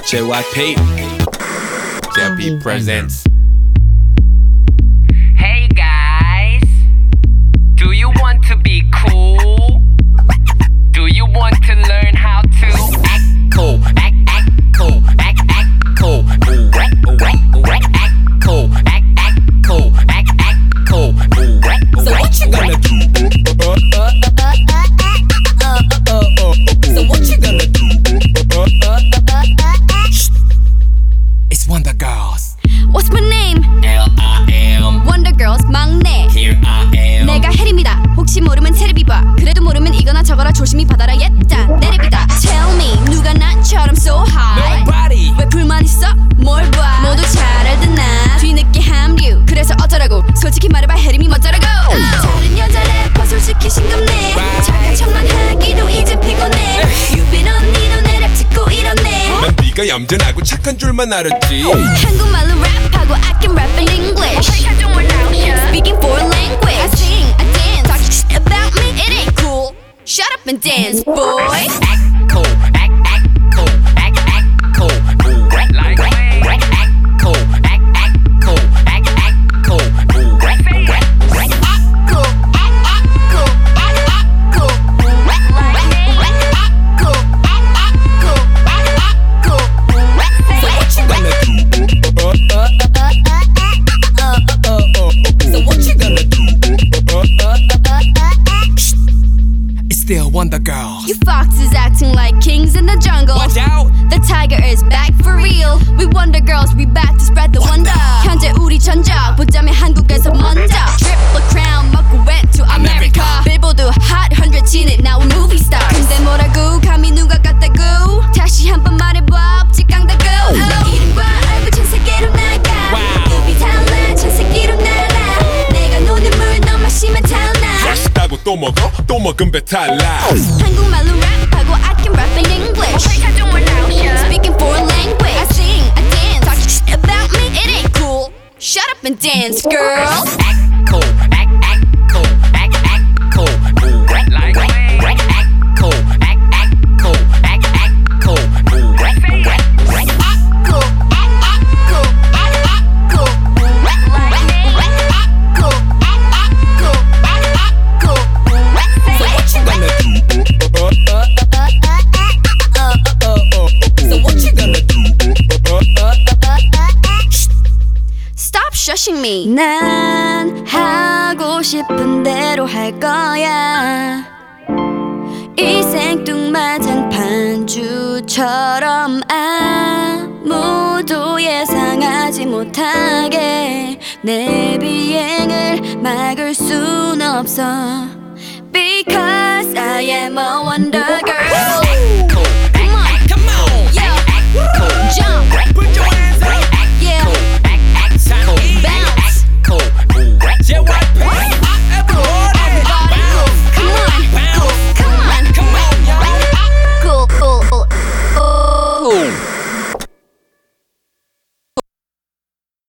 JYP presents. Hey guys, do you want to be cool? Do you want to learn how to act cool? Act cool, act cool. Act cool, act cool, act cool. So what you gonna do? So what you gonna do? It's Wonder Girls. What's my name? L.I.M. Wonder Girls 막내. Here I am. 내가 혜림이다. 혹시 모르면 테레비 봐. 그래도 모르면 이거나 저거나 조심히 받아라. 옛다 내립이다. Tell me 누가 나처럼 so high? Nobody. 왜 불만 있어? 뭘 봐? 모두 잘 알던 나 뒤늦게 합류. 그래서 어쩌라고? 솔직히 말해봐 혜림이 멋져라고. 다른 여자 래퍼 솔직히 싱겁네. 착한 척만 하기도 이제 피곤해. 유빈 언니도 내 랩 듣고 이러네. 난 네가 얌전하고 착한 줄만 알았지. 한국말로 랩하고 I can rap in English. Speaking foreign language. I sing, I dance, talk shit about me. It ain't cool. Shut up and dance, boy. Act cool, act cool, act cool. Like act cool, act cool, act cool. Still Wonder Girls. You foxes acting like kings in the jungle. Watch out. The tiger is back for real. We Wonder Girls, we back to spread the wonder. 현재 우리 전적 보자면 한국에서 먼저. Triple crown 먹고 went to America. Billboard Hot 100 진에 나온 movie stars. 근데 뭐라고 감히 누가 같다고? 다시 한번 말해봐 없지 깡다고. 이름과 얼굴 전 세계로 나가. 급이 달라 전 세계로 날아. 내가 노는 물 너 마시면 탈나. 맛있다고 또 먹어? 또 먹으면 배탈 나. 한국말로 랩하고 I can rap in English. Speaking foreign language. I sing, I dance, talk shit about me. It ain't cool. Shut up and dance, girl. Act cool, act cool, act cool. Like act cool, act cool, act cool. Stop shushing me. 난 하고 싶은 대로 할 거야. 이 생뚱맞은 반주처럼 아무도 예상하지 못하게 내 비행을 막을 순 없어. Because I am a wonder girl.